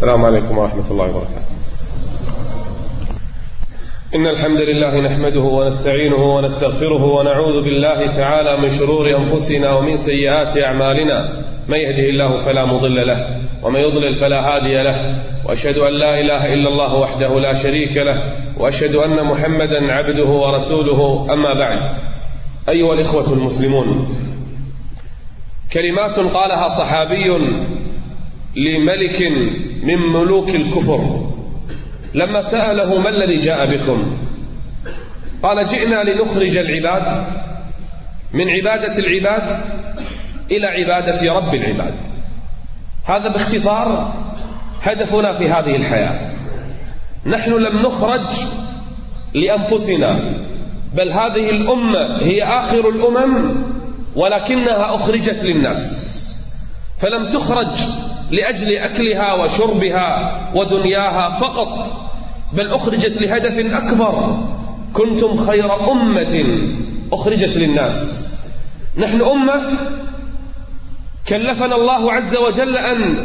السلام عليكم ورحمة الله وبركاته. إن الحمد لله نحمده ونستعينه ونستغفره ونعوذ بالله تعالى من شرور أنفسنا ومن سيئات أعمالنا، من يهده الله فلا مضل له ومن يضلل فلا هادي له، وأشهد أن لا إله إلا الله وحده لا شريك له، وأشهد أن محمدا عبده ورسوله. أما بعد، أيها الإخوة المسلمون، كلمات قالها صحابي لملك من ملوك الكفر لما سأله: ما الذي جاء بكم؟ قال: جئنا لنخرج العباد من عبادة العباد إلى عبادة رب العباد. هذا باختصار هدفنا في هذه الحياة. نحن لم نخرج لأنفسنا، بل هذه الأمة هي آخر الأمم، ولكنها أخرجت للناس، فلم تخرج لأجل أكلها وشربها ودنياها فقط، بل أخرجت لهدف أكبر: كنتم خير أمة أخرجت للناس. نحن أمة كلفنا الله عز وجل أن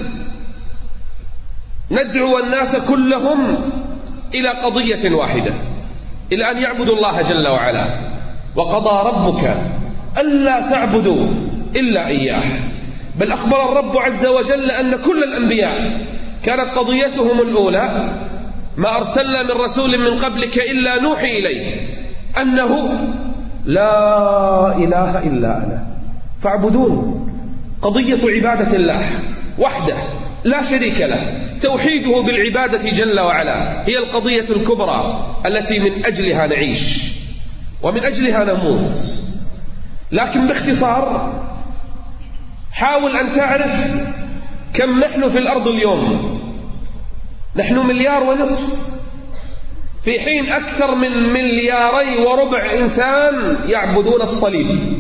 ندعو الناس كلهم إلى قضية واحدة، إلى أن يعبدوا الله جل وعلا. وقضى ربك ألا تعبدوا إلا إياه، بل أخبر الرب عز وجل أن كل الأنبياء كانت قضيتهم الأولى: ما أرسلنا من رسول من قبلك إلا نوحي إليه أنه لا إله إلا أنا فاعبدون. قضية عبادة الله وحده لا شريك له، توحيده بالعبادة جل وعلا، هي القضية الكبرى التي من أجلها نعيش ومن أجلها نموت. لكن باختصار، حاول أن تعرف كم نحن في الأرض اليوم. نحن 1.5 مليار، في حين أكثر من 2.25 مليار إنسان يعبدون الصليب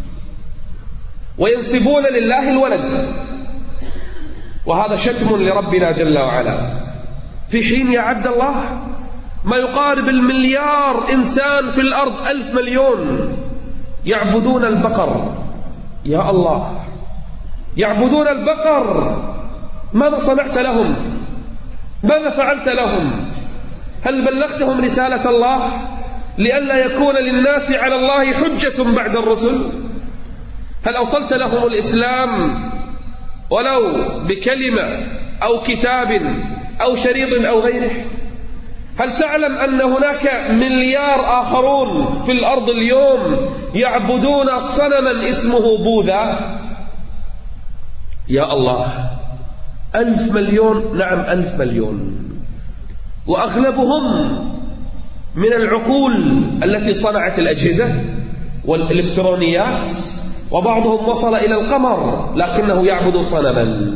وينسبون لله الولد، وهذا شتم لربنا جل وعلا. في حين يا عبد الله ما يقارب 1 مليار إنسان في الأرض، 1,000 مليون يعبدون البقر. يا الله، يعبدون البقر. ماذا صنعت لهم؟ ماذا فعلت لهم؟ هل بلغتهم رسالة الله لئلا يكون للناس على الله حجة بعد الرسل؟ هل أوصلت لهم الإسلام ولو بكلمة أو كتاب أو شريط أو غيره؟ هل تعلم أن هناك 1 مليار آخرون في الأرض اليوم يعبدون صنما اسمه بوذا؟ يا الله، 1,000 مليون. نعم، 1,000 مليون، وأغلبهم من العقول التي صنعت الأجهزة والإلكترونيات، وبعضهم وصل إلى القمر لكنه يعبد صنما.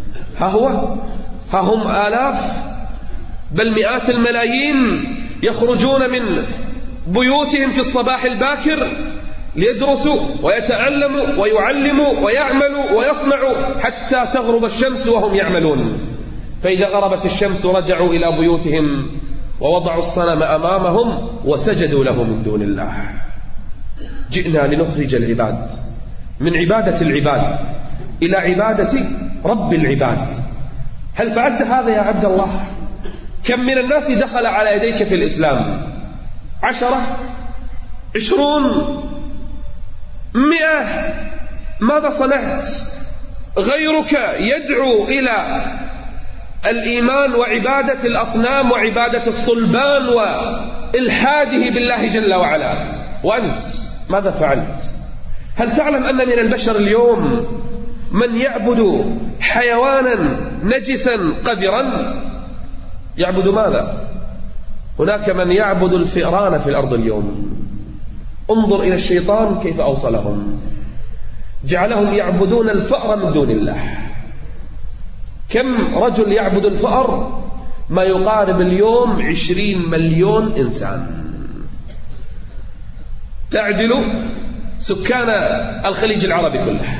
ها هم آلاف بل مئات الملايين يخرجون من بيوتهم في الصباح الباكر ليدرسوا ويتعلموا ويعلموا ويعملوا ويصنعوا حتى تغرب الشمس وهم يعملون، فإذا غربت الشمس رجعوا إلى بيوتهم ووضعوا الصنم أمامهم وسجدوا له من دون الله. جئنا لنخرج العباد من عبادة العباد إلى عبادة رب العباد. هل فعلت هذا يا عبد الله؟ كم من الناس دخل على يديك في الإسلام؟ 10 20 100؟ ماذا صنعت؟ غيرك يدعو إلى الإيمان وعبادة الأصنام وعبادة الصلبان وإلحاده بالله جل وعلا، وأنت ماذا فعلت؟ هل تعلم أن من البشر اليوم من يعبد حيوانا نجسا قذرا؟ يعبد ماذا؟ هناك من يعبد الفئران في الأرض اليوم. انظر إلى الشيطان كيف أوصلهم، جعلهم يعبدون الفأر من دون الله. كم رجل يعبد الفأر؟ ما يقارب اليوم 20 مليون إنسان، تعدل سكان الخليج العربي كله.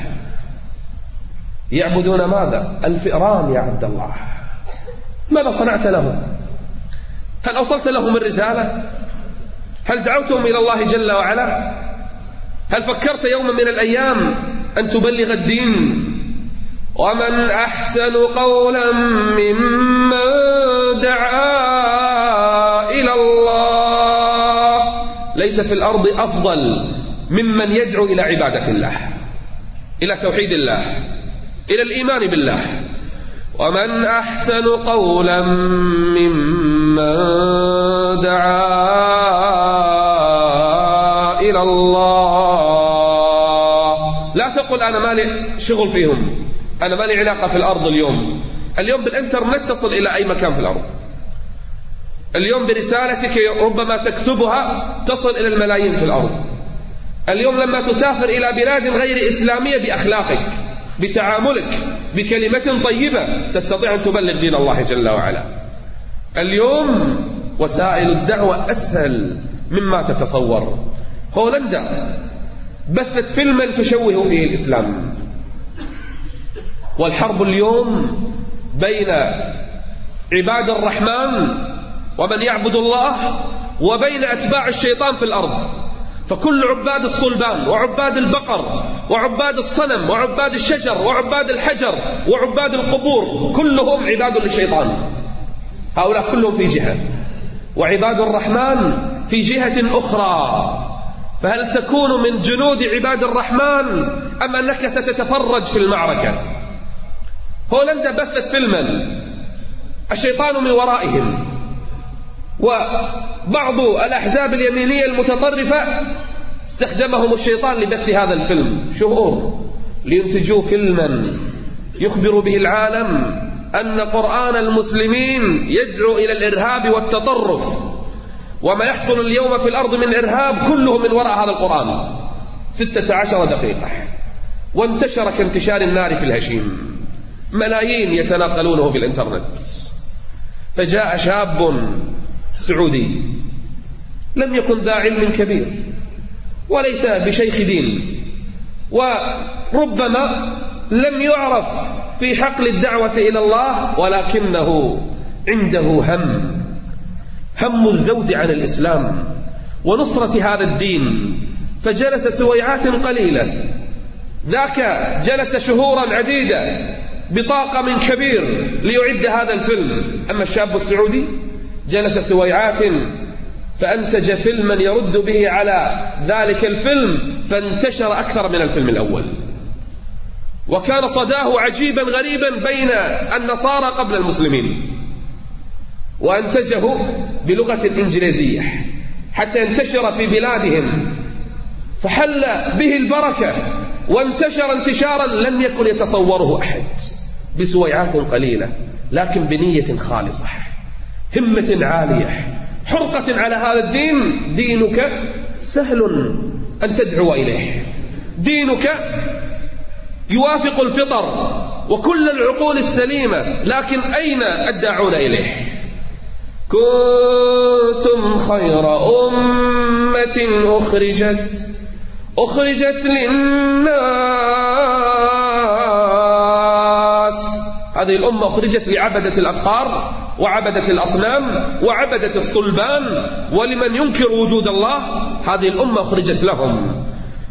يعبدون ماذا؟ الفئران يا عبد الله. ماذا صنعت لهم؟ هل أوصلت لهم الرسالة؟ هل دعوتهم إلى الله جل وعلا؟ هل فكرت يوما من الأيام أن تبلغ الدين ومن أحسن قولا ممن دعا إلى الله. ليس في الأرض أفضل ممن يدعو إلى عبادة الله، إلى توحيد الله، إلى الإيمان بالله. ومن أحسن قولا ممن دعا إلى الله. لا تقل أنا مالي شغل فيهم، أنا مالي علاقة في الأرض. اليوم بالإنترنت تصل إلى أي مكان في الأرض. اليوم برسالتك ربما تكتبها تصل إلى الملايين في الأرض. اليوم لما تسافر إلى بلاد غير إسلامية بأخلاقك، بتعاملك، بكلمة طيبة تستطيع أن تبلغ دين الله جل وعلا. اليوم وسائل الدعوة أسهل مما تتصور. هولندا بثت فيلما تشوه فيه الإسلام. والحرب اليوم بين عباد الرحمن ومن يعبد الله وبين أتباع الشيطان في الأرض. فكل عباد الصلبان وعباد البقر وعباد الصنم وعباد الشجر وعباد الحجر وعباد القبور كلهم عباد للشيطان. هؤلاء كلهم في جهة، وعباد الرحمن في جهة أخرى. فهل تكون من جنود عباد الرحمن أم أنك ستتفرج في المعركة؟ هولندا بثت فيلما الشيطان من ورائهم، وبعض الأحزاب اليمينية المتطرفة استخدمهم الشيطان لبث هذا الفيلم شهور، لينتجوا فيلما يخبر به العالم أن قرآن المسلمين يدعو إلى الإرهاب والتطرف، وما يحصل اليوم في الأرض من إرهاب كله من وراء هذا القرآن. 16 دقيقة، وانتشر كانتشار النار في الهشيم، ملايين يتناقلونه في الإنترنت. فجاء شاب سعودي لم يكن ذا علم كبير وليس بشيخ دين، وربما لم يعرف في حقل الدعوة إلى الله، ولكنه عنده هم الذود عن الإسلام ونصرة هذا الدين. فجلس سويعات قليلة، ذاك جلس شهورا عديدة بطاقم كبير ليعد هذا الفيلم. أما الشاب السعودي جلس سويعات فأنتج فيلما يرد به على ذلك الفيلم، فانتشر أكثر من الفيلم الأول، وكان صداه عجيبا غريبا بين النصارى قبل المسلمين. وأنتجه بلغة إنجليزية حتى ينتشر في بلادهم، فحل به البركة وانتشر انتشارا لم يكن يتصوره أحد، بسويعات قليلة لكن بنية خالصة، همة عالية، حرقة على هذا الدين. دينك سهل أن تدعو إليه، دينك يوافق الفطر وكل العقول السليمة، لكن أين الداعون إليه؟ كنتم خير أمة أخرجت للناس. هذه الأمة أخرجت لعبدة الأبقار وعبدة الأصنام وعبدة الصلبان ولمن ينكر وجود الله. هذه الأمة أخرجت لهم.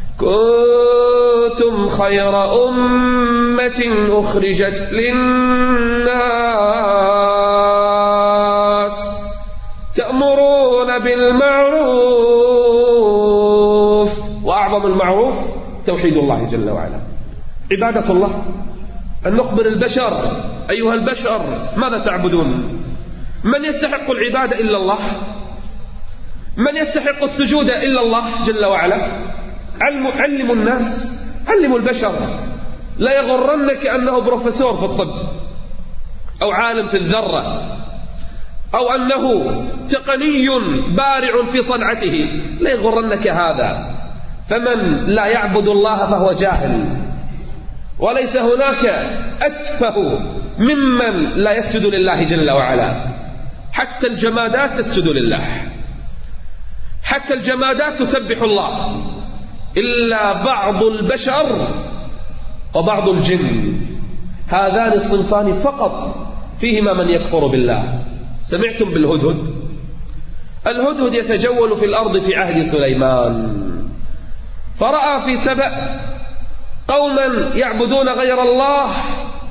كنتم خير أمة أخرجت للناس تأمرون بالمعروف، وأعظم المعروف توحيد الله جل وعلا، عبادة الله. أن نخبر البشر أيها البشر ماذا تعبدون؟ من يستحق العبادة إلا الله؟ من يستحق السجود إلا الله جل وعلا؟ علموا الناس، علموا البشر. لا يغرنك أنه بروفيسور في الطب أو عالم في الذرة أو أنه تقني بارع في صنعته، لا يغرنك هذا. فمن لا يعبد الله فهو جاهل، وليس هناك أتفه ممن لا يسجد لله جل وعلا. حتى الجمادات تسجد لله، حتى الجمادات تسبح الله، إلا بعض البشر وبعض الجن. هذان الصنفان فقط فيهما من يكفر بالله. سمعتم بالهدهد؟ الهدهد يتجول في الأرض في عهد سليمان، فرأى في سبأ قوما يعبدون غير الله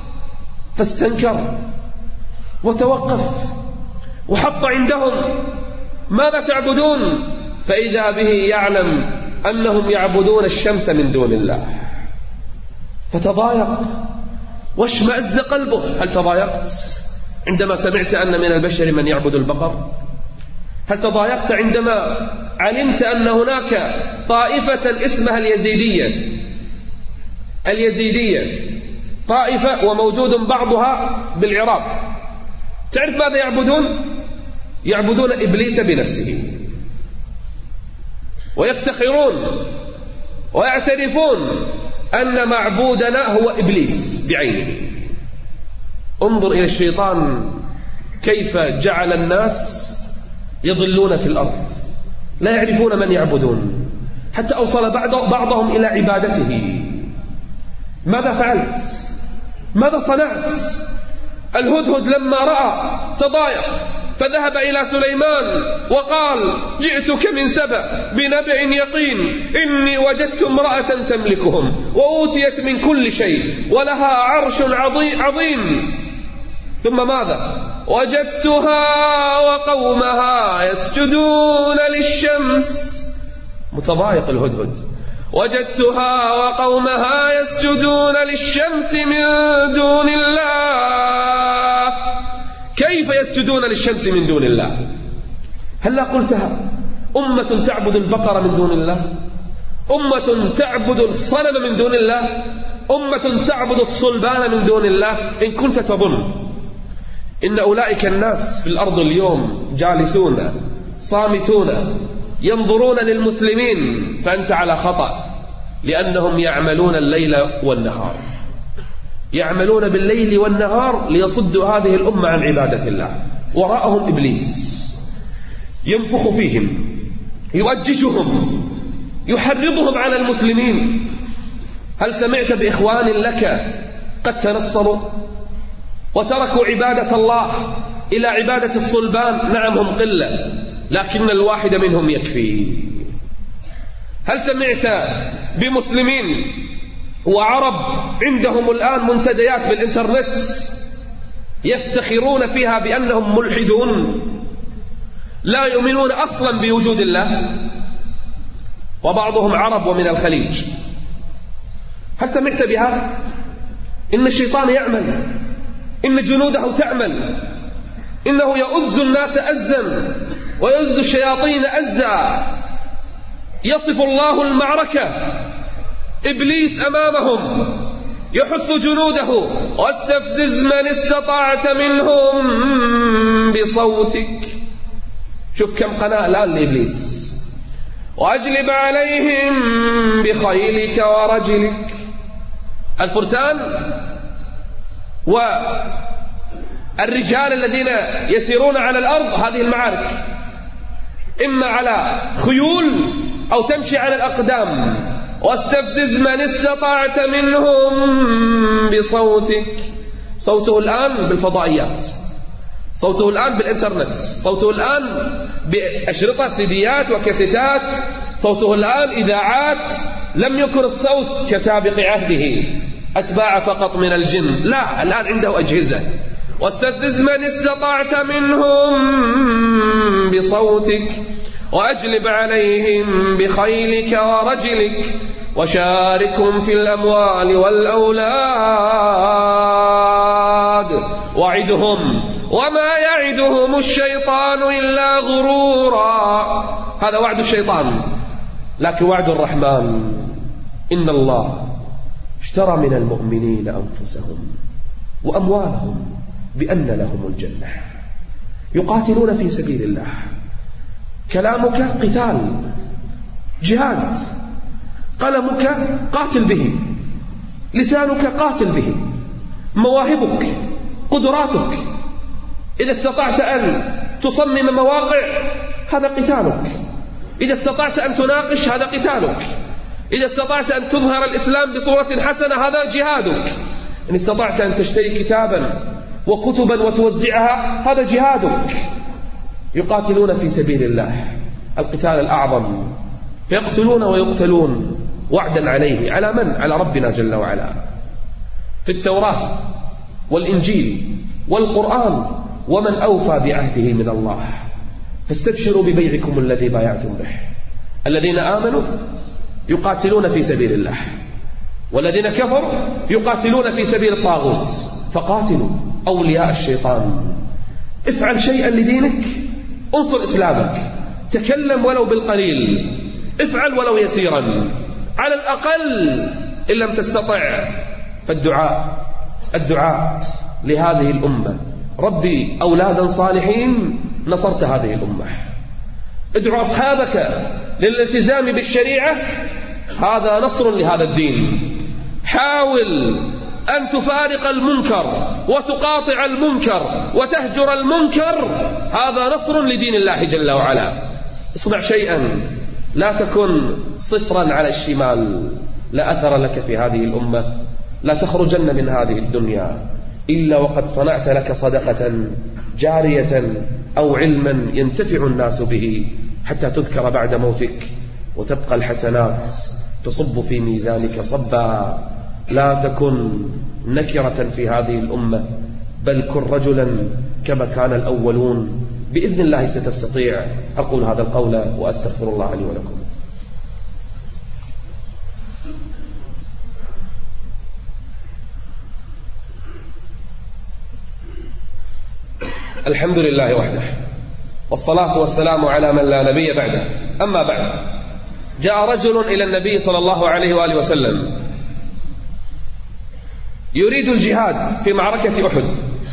فاستنكر وتوقف وحط عندهم ماذا تعبدون، فإذا به يعلم أنهم يعبدون الشمس من دون الله، فتضايق واشمأز قلبه. هل تضايقت عندما سمعت أن من البشر من يعبد البقر؟ هل تضايقت عندما علمت أن هناك طائفة اسمها اليزيدية طائفة وموجود بعضها بالعراق؟ تعرف ماذا يعبدون؟ يعبدون إبليس بنفسه، ويفتخرون ويعترفون أن معبودنا هو إبليس بعينه. انظر إلى الشيطان كيف جعل الناس يضلون في الأرض، لا يعرفون من يعبدون، حتى أوصل بعضهم إلى عبادته. ماذا فعلت؟ ماذا صنعت؟ الهدهد لما رأى تضايق، فذهب إلى سليمان وقال: جئتك من سبأ بنبأ يقين، إني وجدت امرأة تملكهم وأوتيت من كل شيء ولها عرش عظيم. ثم ماذا؟ وجدتها وقومها يسجدون للشمس. متضايق الهدهد. وجدتها وقومها يسجدون للشمس من دون الله. كيف يسجدون للشمس من دون الله؟ هل قلتها أمة تعبد البقر من دون الله؟ أمة تعبد الصنم من دون الله؟ أمة تعبد الصلبان من دون الله؟ إن كنت تظن إن أولئك الناس في الأرض اليوم جالسون صامتون ينظرون للمسلمين، فأنت على خطأ، لأنهم يعملون الليل والنهار، يعملون بالليل والنهار ليصدوا هذه الأمة عن عبادة الله. وراءهم إبليس ينفخ فيهم، يؤججهم، يحرضهم على المسلمين. هل سمعت بإخوان لك قد تنصروا وتركوا عبادة الله إلى عبادة الصلبان؟ نعم هم قلة، لكن الواحد منهم يكفي. هل سمعت بمسلمين وعرب عندهم الآن منتديات بالإنترنت يفتخرون فيها بأنهم ملحدون لا يؤمنون أصلا بوجود الله، وبعضهم عرب ومن الخليج؟ هل سمعت بها؟ إن الشيطان يعمل، إن جنوده تعمل، إنه يؤز الناس أزا ويؤز الشياطين أزا. يصف الله المعركة، إبليس أمامهم يحث جنوده: واستفزز من استطعت منهم بصوتك. شوف كم قناة الآن لإبليس. وأجلب عليهم بخيلك ورجلك. الفرسان والرجال الذين يسيرون على الأرض هذه المعارك إما على خيول أو تمشي على الأقدام. واستفزز من استطعت منهم بصوتك. صوته الآن بالفضائيات، صوته الآن بالإنترنت، صوته الآن بأشرطة سيديات وكاسيتات، صوته الآن إذاعات. لم يكن الصوت كسابق عهده أتباع فقط من الجن، لا، الآن عنده أجهزة. واستفزز من استطعت منهم بصوتك وأجلب عليهم بخيلك ورجلك وشاركهم في الأموال والأولاد وعدهم وما يعدهم الشيطان إلا غرورا. هذا وعد الشيطان، لكن وعد الرحمن: إن الله اشترى من المؤمنين أنفسهم وأموالهم بأن لهم الجنة يقاتلون في سبيل الله. كلامك قتال، جهاد. قلمك قاتل به، لسانك قاتل به، مواهبك، قدراتك. إذا استطعت أن تصمم مواقع هذا قتالك، إذا استطعت أن تناقش هذا قتالك، إذا استطعت أن تظهر الإسلام بصورة حسنة هذا جهادك، إن استطعت أن تشتري كتابا وكتبا وتوزعها هذا جهادك. يقاتلون في سبيل الله، القتال الأعظم، فيقتلون ويقتلون وعدا عليه. على من؟ على ربنا جل وعلا. في التوراة والإنجيل والقرآن ومن أوفى بعهده من الله. فاستبشروا ببيعكم الذي بايعتم به. الذين آمنوا يقاتلون في سبيل الله، والذين كفروا يقاتلون في سبيل الطاغوت. فقاتلوا أولياء الشيطان. افعل شيئا لدينك، انصر إسلامك، تكلم ولو بالقليل، افعل ولو يسيرا، على الأقل إن لم تستطع فالدعاء لهذه الأمة. ربي أولادا صالحين نصرت هذه الأمة. ادعو أصحابك للالتزام بالشريعة، هذا نصر لهذا الدين. حاول أن تفارق المنكر وتقاطع المنكر وتهجر المنكر، هذا نصر لدين الله جل وعلا. اصنع شيئا، لا تكن صفرا على الشمال، لا أثر لك في هذه الأمة. لا تخرجن من هذه الدنيا إلا وقد صنعت لك صدقة جارية أو علما ينتفع الناس به، حتى تذكر بعد موتك وتبقى الحسنات تصب في ميزانك صبا. لا تكن نكرة في هذه الأمة، بل كن رجلا كما كان الأولون. بإذن الله ستستطيع. أقول هذا القول وأستغفر الله لي ولكم. الحمد لله وحده، والصلاة والسلام على من لا نبي بعده. أما بعد، جاء رجل إلى النبي صلى الله عليه وآله وسلم يريد الجهاد في معركة أحد،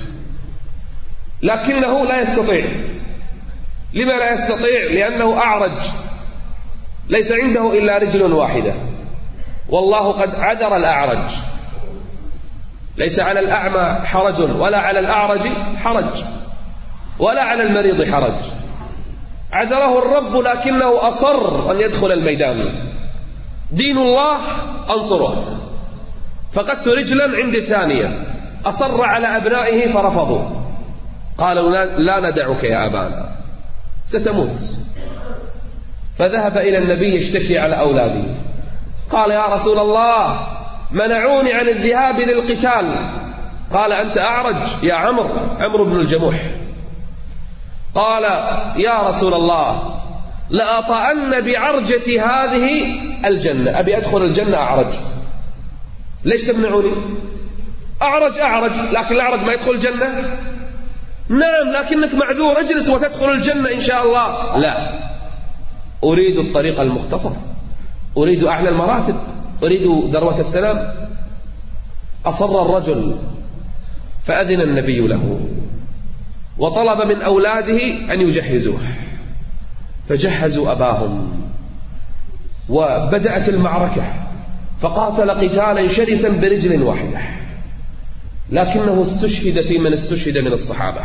لكنه لا يستطيع. لما لا يستطيع؟ لأنه أعرج، ليس عنده إلا رجل واحدة، والله قد عذر الأعرج. ليس على الأعمى حرج، ولا على الأعرج حرج، ولا على المريض حرج. عذره الرب، لكنه أصر أن يدخل الميدان. دين الله أنصره. فقدت رجلا عند الثانية، أصر على أبنائه فرفضوا، قالوا لا ندعك يا أبانا، ستموت. فذهب إلى النبي يشتكي على أولاده. قال يا رسول الله، منعوني عن الذهاب للقتال. قال أنت أعرج يا عمرو بن الجموح. قال يا رسول الله، لأطأن بعرجة هذه الجنة، أبي أدخل الجنة أعرج. ليش تمنعوني؟ أعرج، لكن الأعرج ما يدخل الجنة؟ نعم، لكنك معذور، اجلس وتدخل الجنة إن شاء الله. لا، أريد الطريق المختصر، أريد أعلى المراتب، أريد ذروة السلام. أصر الرجل، فأذن النبي له وطلب من أولاده أن يجهزوه. فجهزوا أباهم، وبدأت المعركة، فقاتل قتالا شرسا برجل واحدة، لكنه استشهد في من استشهد من الصحابة.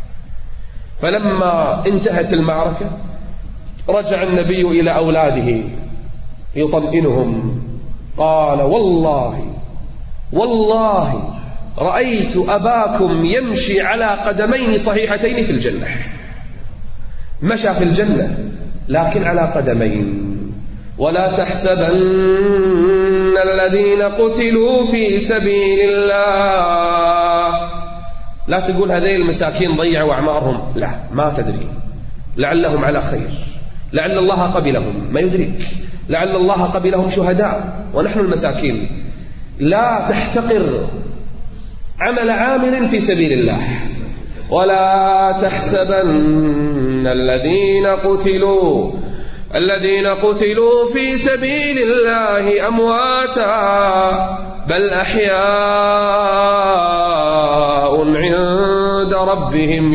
فلما انتهت المعركة رجع النبي إلى أولاده يطمئنهم. قال والله رأيت أباكم يمشي على قدمين صحيحتين في الجنة. مشى في الجنة لكن على قدمين. ولا تحسبن الذين قتلوا في سبيل الله. لا تقول هذين المساكين ضيعوا أعمارهم، لا، ما تدري، لعلهم على خير، لعل الله قبلهم، ما يدرك، لعل الله قبلهم شهداء ونحن المساكين. لا تحتقر عمل عامل في سبيل الله. ولا تحسبن الذين قتلوا في سبيل الله أمواتا، بل أحياء عند ربهم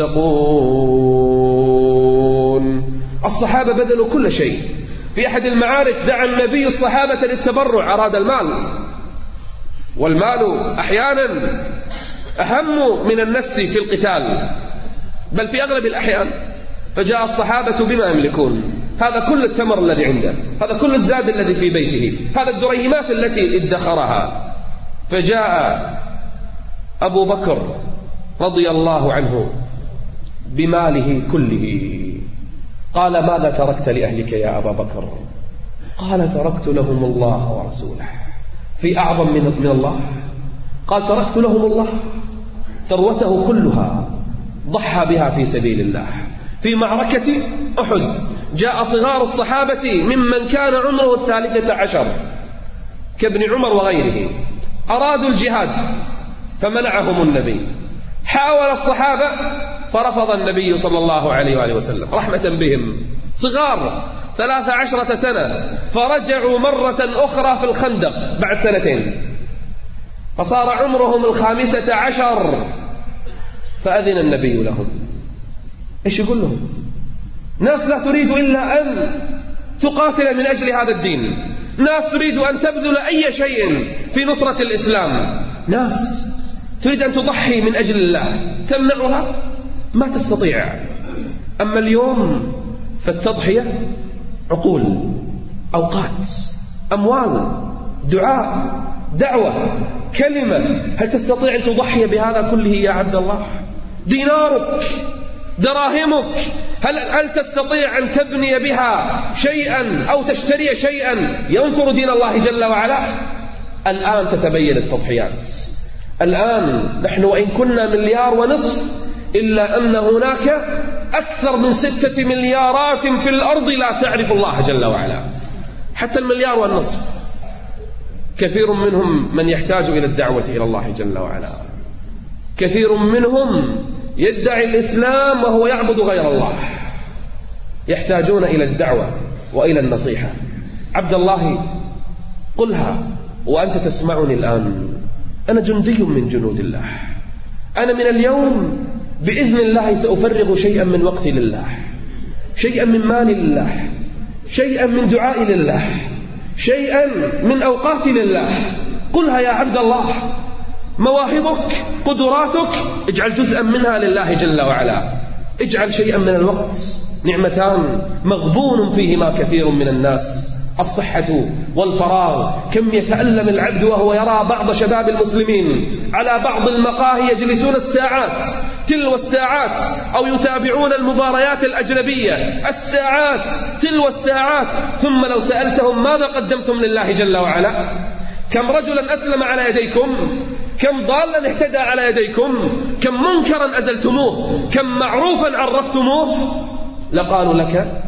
يرزقون. الصحابة بذلوا كل شيء. في أحد المعارك دعا النبي الصحابة للتبرع، أراد المال، والمال أحيانا أهم من النفس في القتال، بل في أغلب الأحيان. فجاء الصحابة بما يملكون، هذا كل التمر الذي عنده، هذا كل الزاد الذي في بيته، هذا الدريهمات التي ادخرها. فجاء أبو بكر رضي الله عنه بماله كله. قال ماذا تركت لأهلك يا أبا بكر؟ قال تركت لهم الله ورسوله. في أعظم من الله؟ قال تركت لهم الله ثروته كلها ضحى بها في سبيل الله. في معركة أحد جاء صغار الصحابة ممن كان عمره 13 كابن عمر وغيره، أرادوا الجهاد فمنعهم النبي. حاول الصحابة فرفض النبي صلى الله عليه وآله وسلم رحمة بهم، صغار 13 سنة، فرجعوا مرة أخرى في الخندق بعد 2 سنين، فصار عمرهم 15، فأذن النبي لهم. إيش يقول لهم؟ ناس لا تريد إلا أن تقاتل من أجل هذا الدين، ناس تريد أن تبذل أي شيء في نصرة الإسلام، ناس تريد أن تضحي من أجل الله، تمنعها؟ ما تستطيع. أما اليوم فالتضحية عقول، أوقات، أموال، دعاء، دعوة، كلمة. هل تستطيع أن تضحي بهذا كله يا عبد الله؟ دينارك، دراهمك، هل تستطيع أن تبني بها شيئا أو تشتري شيئا ينصر دين الله جل وعلا؟ الآن تتبين التضحيات. الآن نحن وإن كنا 1.5 مليار إلا أن هناك أكثر من 6 مليارات في الأرض لا تعرف الله جل وعلا. حتى 1.5 مليار كثير منهم من يحتاج إلى الدعوة إلى الله جل وعلا، كثير منهم يدعي الإسلام وهو يعبد غير الله، يحتاجون إلى الدعوة وإلى النصيحة. عبد الله، قلها وأنت تسمعني الآن، أنا جندي من جنود الله، أنا من اليوم بإذن الله سأفرغ شيئا من وقتي لله، شيئا من مالي لله، شيئا من دعائي لله، شيئا من أوقاتي لله. قلها يا عبد الله، مواهبك، قدراتك، اجعل جزءا منها لله جل وعلا، اجعل شيئا من الوقت. نعمتان مغبون فيهما كثير من الناس، الصحة والفراغ. كم يتألم العبد وهو يرى بعض شباب المسلمين على بعض المقاهي يجلسون الساعات تلو الساعات، أو يتابعون المباريات الأجنبية الساعات تلو الساعات، ثم لو سألتهم ماذا قدمتم لله جل وعلا؟ كم رجلا أسلم على يديكم؟ كم ضالا اهتدى على يديكم؟ كم منكرا أزلتموه؟ كم معروفا عرفتموه؟ لقالوا لك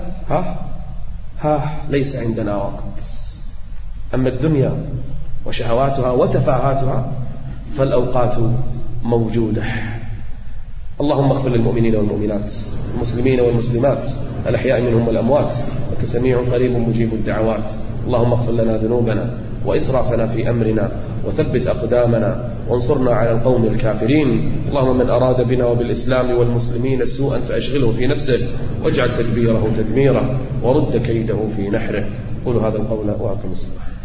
ليس عندنا وقت. أما الدنيا وشهواتها وتفاهاتها فالأوقات موجودة. اللهم اغفر للمؤمنين والمؤمنات، المسلمين والمسلمات، الأحياء منهم والأموات، إنك سميع قريب مجيب الدعوات. اللهم اغفر لنا ذنوبنا وإسرافنا في أمرنا، وثبت أقدامنا، وانصرنا على القوم الكافرين. اللهم من أراد بنا وبالإسلام والمسلمين سوءا فأشغله في نفسه، واجعل تدبيره تدميره، ورد كيده في نحره. قولوا هذا القول وأقم الصلاة.